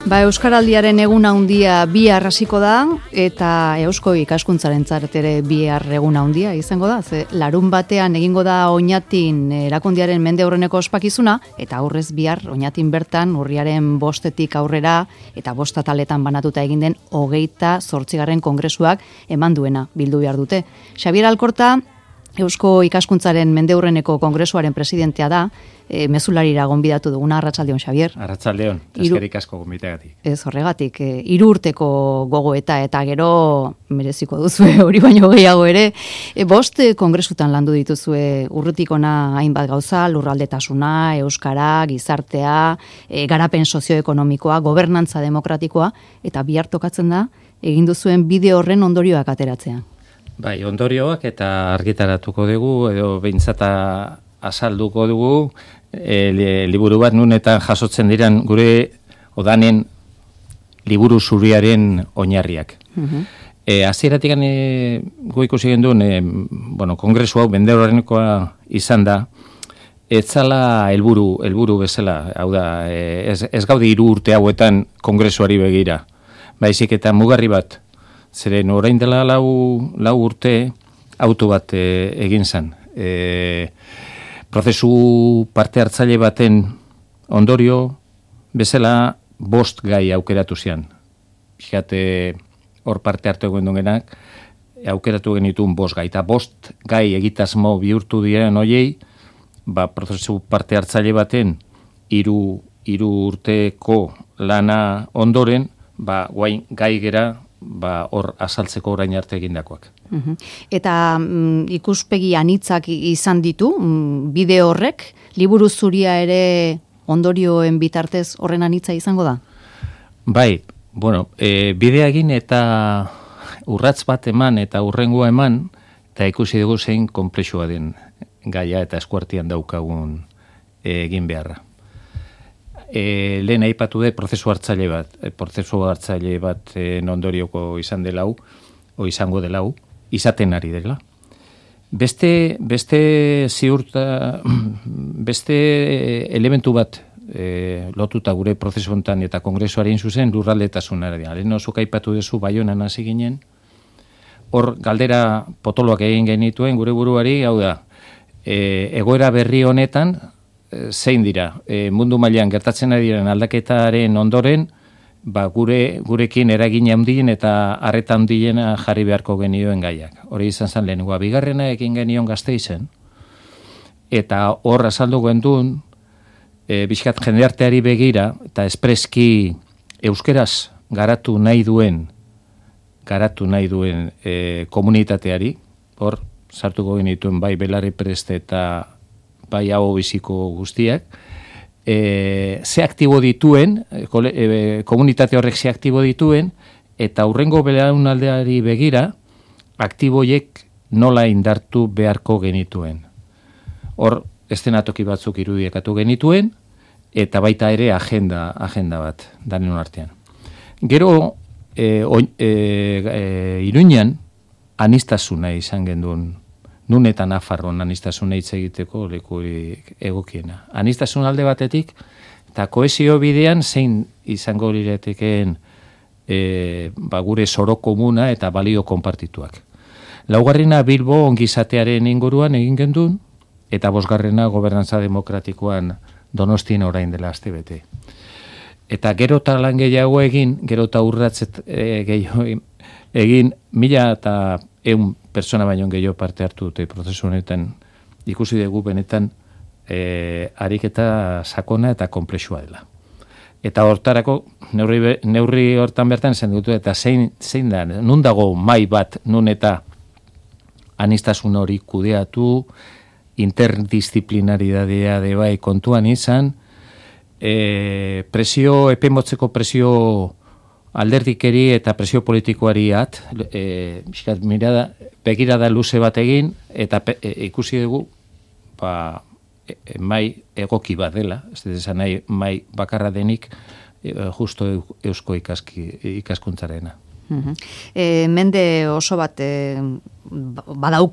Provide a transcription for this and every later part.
Euskaraldiaren egun handia bihar hasiko da, eta Eusko ikaskuntzarentzat ere bihar egun handia izango da. Larun batean egingo da Oñatin erakundearen mende aurreneko ospakizuna, eta aurrez bihar Oñatin bertan urriaren 5 aurrera eta 5 ataletan banatuta egin den 28. kongresuak eman duena bildu behar dute. Xabier Alkorta, Eusko ikaskuntzaren mende aurreneko kongresuaren presidentea da, mezularira gonbidatu duguna. Arratsaldeon, Xabier. Arratsaldeon, eskerrik asko gonbiteagatik. Ez horregatik, 3 urteko gogoeta eta gero mereziko duzue hori baino gehiago ere. 5 kongresutan landu dituzue urrutik ona hainbat gauza, lurraldetasuna, euskara, gizartea, garapen sozioekonomikoa, gobernantza demokratikoa, eta bihar tokatzen da egin duzuen bide horren ondorioak ateratzea. Bai, ondorioak eta argitaratuko dugu, edo behintzata azalduko dugu, liburu bat nunetan jasotzen diran gure odanen liburu zuriaren oinarriak. Hasieratik gu ikusi genduen, kongresu hau mende aurrenekoa izan da, ez zala helburu bezala, hau da, ez gaude 3 urte hauetan kongresuari begira, baizik eta mugarri bat, zeren orain dela 4 urte auto bat egin zen. Prozesu parte hartzaile baten ondorio bezala 5 gai aukeratu zian. Fijate, hor parte hartu egon duenak, aukeratu genituen 5 gai. Eta 5 gai egitasmo bihurtu diren hoiei, prozesu parte hartzaile baten 3 urteko lana ondoren, guain gai gera, hor azaltzeko orain arte egindakoak. Eta ikuspegi anitzak izan ditu, bide horrek, liburu zuria ere ondorioen bitartez horren anitza izango da? Bai, bidea egin eta urratz bat eman eta hurrengoa eman, eta ikusi dugu zein konplexua den gaia eta eskuartian daukagun egin beharra. Lehen aipatu dut prozesu hartzaile bat ondorioko izan delau, o izango delau, izaten ari dela. Beste elementu bat lotuta gure prozesu hontan eta kongresuaren zuzen lurraldetasunari. Lehen zuk aipatu duzu Baionan hasi ginen, hor galdera potoloak egin genituen gure buruari, hau da, egoera berri honetan, zein dira, mundu mailan gertatzen ari diren aldaketaren ondoren, gurekin eragin handien eta arreta handiena jarri beharko genioen gaiak. Hori izan zen lehenengoa. Bigarrena egin genion Gasteizen, eta hor azaldu genduen, bizkat jendearteari begira, eta espreski euskeraz garatu nahi duen komunitateari, hor sartuko genituen bai Belarri Prest eta bai hau biziko guztiak, ze aktibo dituen, komunitate horrek ze aktibo dituen, eta hurrengo belaunaldeari begira, aktiboiek nola indartu beharko genituen. Hor, eszenatoki batzuk irudiekatu genituen, eta baita ere agenda bat, danen artean. Gero, Iruñan, aniztasuna izan genduen, nun eta Nafarroan aniztasuna hitz egiteko leku egokiena. Anistasun alde batetik, eta kohesio bidean zein izango lirateken gure zoro komuna eta balio konpartituak. 4. Bilbo ongizatearen inguruan egin gendun, eta 5. Gobernantza demokratikoan Donostien orain dela astebete. Eta gero eta lan gehiago egin, gero eta urratzet gehiago egin, 1.100 pertsona baino gehiago parte hartu dute prozesu honetan, ikusi dugu benetan ariketa sakona eta konplexua dela. Eta hortarako, neurri hortan bertan esan dutu, eta zein da, nun dago mai bat, nun eta anistasun hori kudeatu, interdisziplinaridadea de bai kontuan izan, epemotzeko presio alderdikeri eta presio politikoari begirada luze bat egin, eta ikusi dugu mai egoki bat dela, ez da nahi mai bakarra denik justo eusko ikaskuntzarena. Mende oso bat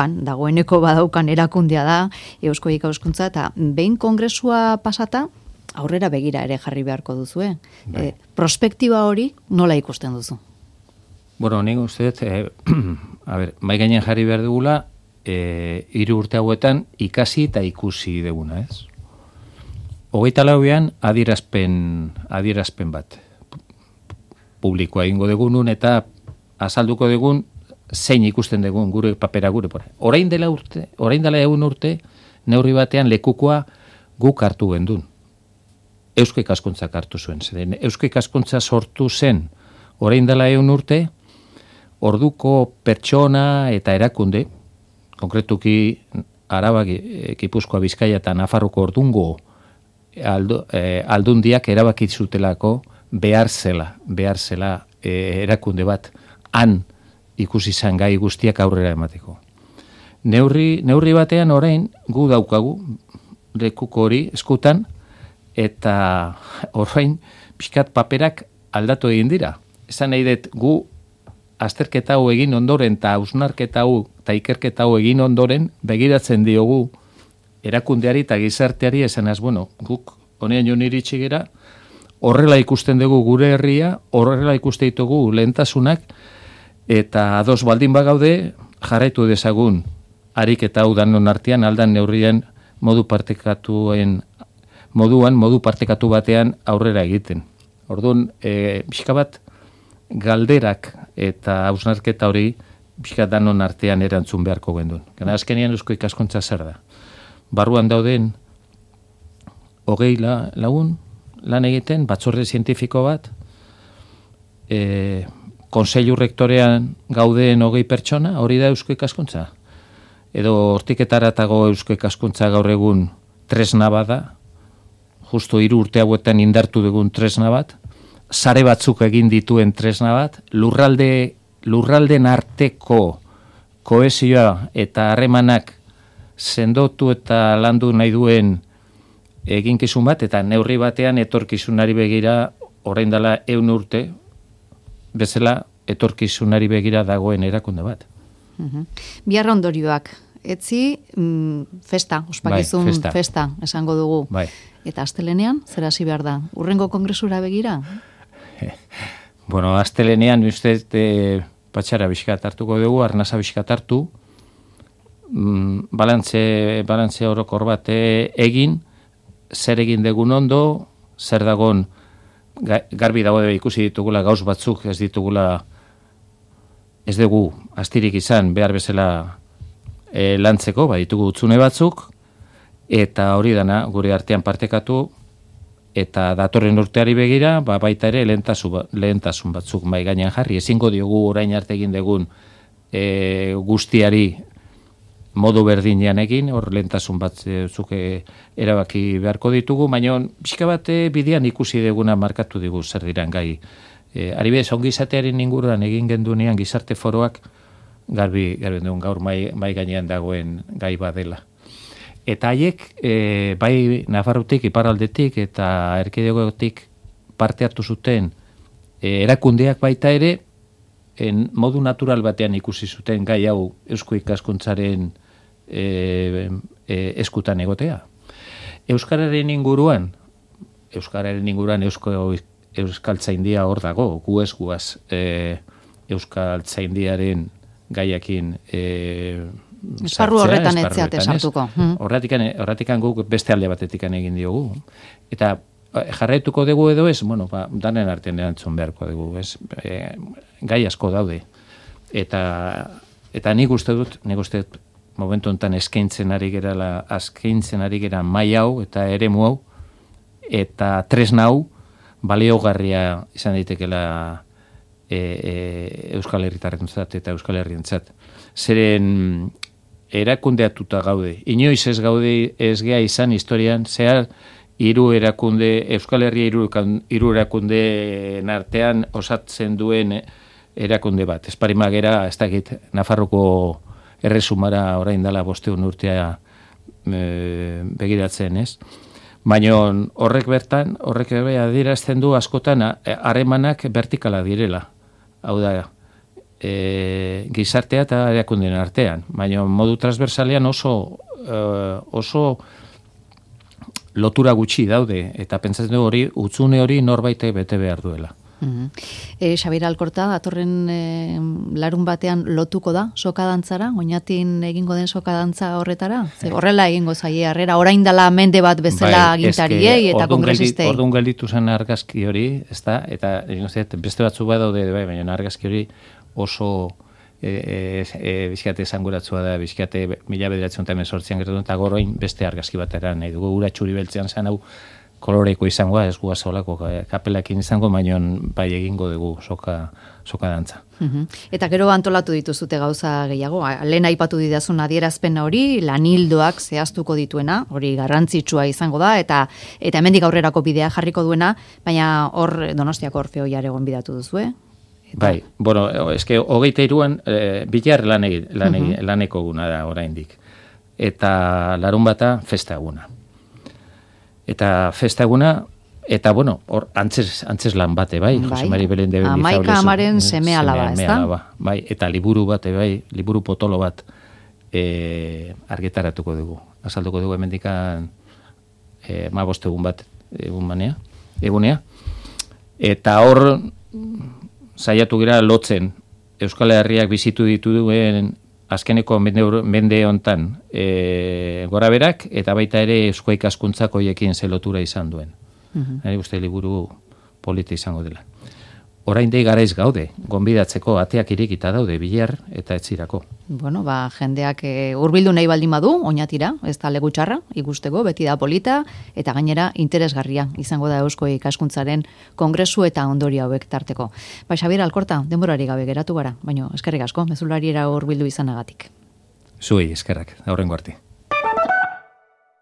dagoeneko badaukan erakundea da Eusko Ikaskuntza, eta behin kongresua pasata, aurrera begira ere jarri beharko duzu, prospektiba hori nola ikusten duzu? Bueno, nik uste dut, mai gainean jarri behar dugula, 3 urte hauetan ikasi eta ikusi duguna, ez? 24an adierazpen bat publikoa egingo dugun eta azalduko dugun zein ikusten dugun gure papera gure. Orain dela egun urte, neurri batean lekukoa guk hartu gendun. Eusko Ikaskuntzak hartu zuen. Zeren Eusko Ikaskuntza sortu zen orain dela egun urte, orduko pertsona eta erakunde, konkretuki Araba, Gipuzkoa, Bizkaia eta Nafarroko ordungo aldundiak erabaki zutelako behar zela erakunde bat han ikusi izan gai guztiak aurrera emateko. Neurri batean orain gu daukagu lekuko hori eskutan eta orain pixkat paperak aldatu egin dira. Esan nahi dut gu azterketa hau egin ondoren eta hausnarketa hau eta ikerketa hau egin ondoren begiratzen diogu erakundeari eta gizarteari esanaz, guk honean jo iritsi gera, horrela ikusten dugu gure herria, horrela ikusten ditugu lehentasunak, eta ados baldin bagaude jarraitu dezagun ariketa hau danon artean aldan neurrien modu partekatu batean aurrera egiten. Orduan, pixka bat galderak eta hausnarketa hori pixka danon artean erantzun beharko gendun. Gana azkenian Eusko Ikaskuntza zer da. Barruan dauden 20 lagun lan egiten, batzorde zientifiko bat, konseilu rektorean gaudeen 20 pertsona, hori da Eusko Ikaskuntza. Edo hortiketaratago Eusko Ikaskuntza gaur egun tresna bada, justo 3 urte hauetan indartu dugun tresna bat, sare batzuk egin dituen tresna bat, lurralden arteko kohesioa eta harremanak sendotu eta landu nahi duen eginkizun bat, eta neurri batean etorkizunari begira, orain dela 100 urte, bezala etorkizunari begira dagoen erakunde bat. Bihar ondorioak, etzi festa, ospakizun festa, esango dugu. Bai. Eta astelenean, zer hasi behar da? Urrengo kongresura begira? Astelenean, uste, patxara bizkat hartuko dugu, arnasa bizkat hartu, balantze orokor bat egin, zer egin degun ondo, zer dagon, garbi dago ikusi ditugula gauz batzuk, ez dugu astirik izan behar bezala lantzeko, ditugu utzune batzuk, eta hori dana gure artean partekatu, eta datorren urteari begira, baita ere lehentasun batzuk mai gainean jarri. Ezingo diogu orain arte egin dugun guztiari modu berdinean egin, hor lehentasun batzuk erabaki beharko ditugu, baina pixka bat bidean ikusi duguna markatu digu zer diran gai. Adibidez, ongizatearen inguruan egin gendunean gizarte foroak garbi dugun gaur mai gainean dagoen gai badela. Eta haiek, bai Nafarrotik, iparraldetik eta erkidegotik parte hartu zuten erakundeak baita ere, modu natural batean ikusi zuten gai hau Eusko Ikaskuntzaren eskutan egotea. Euskararen inguruan Euskaltzaindia hor dago, guaz Euskaltzaindiaren gaiakin esparru horretan etzeate sartuko. Horratikan guk beste alde batetik egin diogu. Eta jarraituko dugu edo ez, danen artean erantzun beharko dugu, ez? Gai asko daude. Eta nik uste dut momentu honetan eskaintzen ari gera mai hau eta eremu hau eta tresna hau baliogarria izan daitekela Euskal Herritarrentzat eta Euskal Herrientzat. Zeren erakundeatuta gaude. Inoiz ez gaude ez gea izan historian zehar Euskal Herria hiru erakundeen artean osatzen duen erakunde bat. Esparimagera, ez dakit, Nafarroko erresumara orain dela 500 urtea begiratzen, ez? Baina horrek adierazten du askotan harremanak vertikala direla. Hau da, gizartea eta erakundeen artean. Baina modu transversalean oso lotura gutxi daude, eta pentsatzen du hori, utzune hori norbait bete behar duela. Xabier Alkorta, datorren larun batean lotuko da sokadantzara, oinatin egingo den sokadantza horretara? Horrela egingo zaie harrera, orain dela mende bat bezala agintariei eta kongresistei. Orduan gelditu zen argazki hori, ezta? Eta beste batzu badaude, baina argazki hori oso bizkate esanguratzua da, bizkate 1918an gertatu, eta goroin beste argazki batera nahi dugu, ura txuri beltzean zen hau, koloreko izangoa, ez guaz olako kapelakin izango, baina bai egingo dugu soka dantza. Eta gero antolatu dituzute gauza gehiago, lehen aipatu didazun adierazpen hori, lanildoak zehaztuko dituena, hori garrantzitsua izango da, eta hemendik aurrerako bidea jarriko duena, baina hor Donostiako Orfeoiar gonbidatu duzue? Bai, bueno, eske 23an Bilar laneko eguna da oraindik. Eta larun bata festa eguna. Eta festa eguna, eta bueno, hor antzes lan bate, bai, Jose Mari Belen de Bendizables. Amaika amaren seme alaba, ez da? Bai, eta liburu bate, bai, liburu potolo bat argitaratuko dugu. Azalduko dugu hemendikan 15 egun bat egunea. Eta hor saiatu gira lotzen Euskal Herriak bizitu dituen azkeneko mende hontan gora berak, eta baita ere eusko ikaskuntzak hoiekin zelotura izan duen. Nire uste liburu polita izango dela. Oraindik garaiz gaude, gonbidatzeko ateak irekita daude Bilar eta Etzirako. Bueno, jendeak hurbildu nahi baldin badu, oinatira, ez da legutxarra, ikusteko, beti da polita, eta gainera interesgarria izango da eusko ikaskuntzaren kongresu eta ondorio hauek tarteko. Xabier Alkorta, denborari gabe geratu gara, baina eskerrik asko, mezulariera hurbildu izanagatik. Zuei, eskerrak, aurrengo arte.